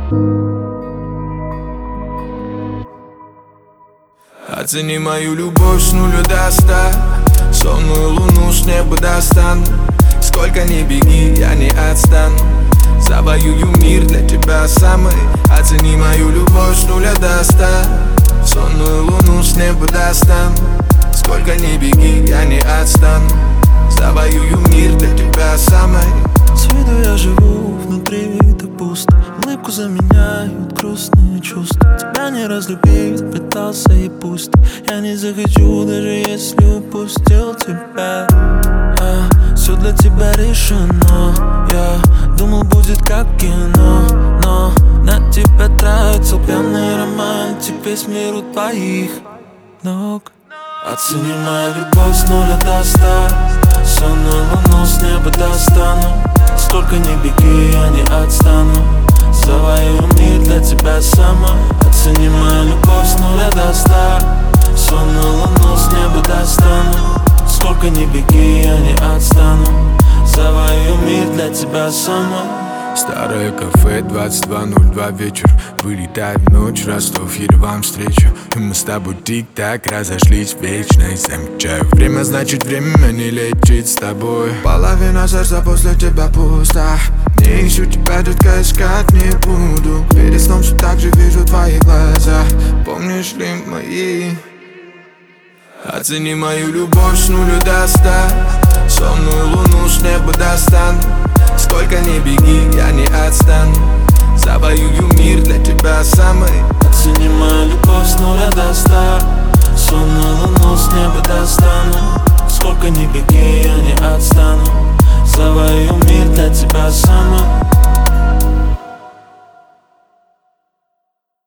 Оцени мою любовь с 0 до 100. Сонную луну с неба достану. Сколько ни беги, я не отстану. Завоюю мир для тебя самый. Оцени мою любовь с 0 до 100. Сонную луну с неба достану. Сколько ни беги, я не отстану. Завоюю мир для тебя самый. С виду я живу, внутри это пусто. Улыбку заменяют грустные чувства. Тебя не разлюбить, пытался и пусть. Я не захочу, даже если упустил тебя. Все для тебя решено. Я думал, будет как кино, но на тебя тратил пьяный романтик. Весь мир у твоих ног. Оцени мою любовь с 0 до 100. Сонную луну с неба достану. Сколько ни беги, я не отстану. Завоюю мир для тебя сама. Оцени мою любовь с 0 до 100. Сонную луну с неба достану. Сколько ни беги, я не отстану. Завоюю мир для тебя сама. Старое кафе, 22:02 вечер. Вылетаю в ночь, Ростов, Ереван встречу. И мы с тобой тик-так разошлись в вечность. Замечаю время, значит время не летит с тобой. Половина сердца после тебя пуста. Не ищу тебя, детка, искать не буду. Перед сном все так же вижу твои глаза. Помнишь ли мои? Оцени мою любовь с 0 до 100. Сонную луну с неба достану. Сколько ни беги, я не отстану. Завоюю мир для тебя самый. Оцени мою любовь с 0 до 100. Сонную луну с неба достану. Сколько ни беги, я не отстану. Завоюю мир для тебя сама.